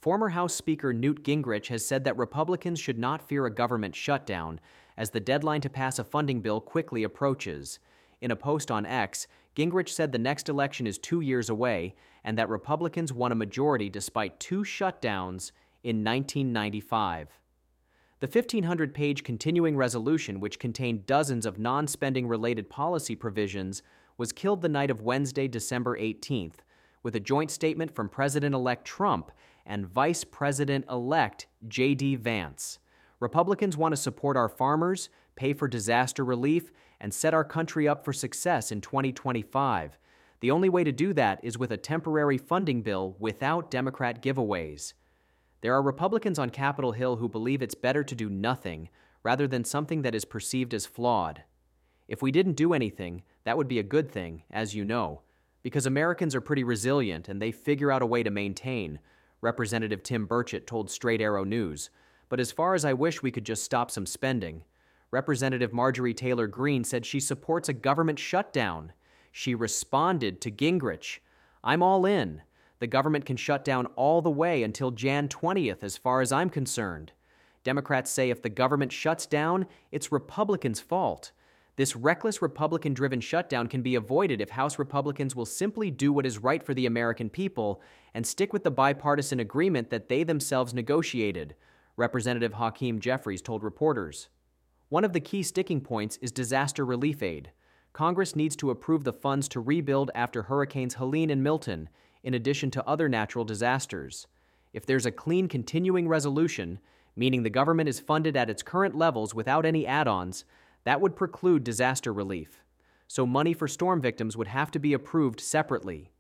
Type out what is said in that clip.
Former House Speaker Newt Gingrich has said that Republicans should not fear a government shutdown, as the deadline to pass a funding bill quickly approaches. In a post on X, Gingrich said the next election is 2 years away and that Republicans won a majority despite 2 shutdowns in 1995. The 1,500-page continuing resolution, which contained dozens of non-spending-related policy provisions, was killed the night of Wednesday, December 18th, with a joint statement from President-elect Trump and Vice President-elect J.D. Vance. Republicans want to support our farmers, pay for disaster relief, and set our country up for success in 2025. The only way to do that is with a temporary funding bill without Democrat giveaways. There are Republicans on Capitol Hill who believe it's better to do nothing rather than something that is perceived as flawed. If we didn't do anything, that would be a good thing, as you know, because Americans are pretty resilient and they figure out a way to maintain, Representative Tim Burchett told Straight Arrow News. But as far as I wish we could just stop some spending. Representative Marjorie Taylor Greene said she supports a government shutdown. She responded to Gingrich, "I'm all in. The government can shut down all the way until Jan 20th as far as I'm concerned." Democrats say if the government shuts down, it's Republicans' fault. This reckless Republican-driven shutdown can be avoided if House Republicans will simply do what is right for the American people and stick with the bipartisan agreement that they themselves negotiated, Representative Hakeem Jeffries told reporters. One of the key sticking points is disaster relief aid. Congress needs to approve the funds to rebuild after Hurricanes Helene and Milton, in addition to other natural disasters. If there's a clean continuing resolution, meaning the government is funded at its current levels without any add-ons, that would preclude disaster relief. So money for storm victims would have to be approved separately.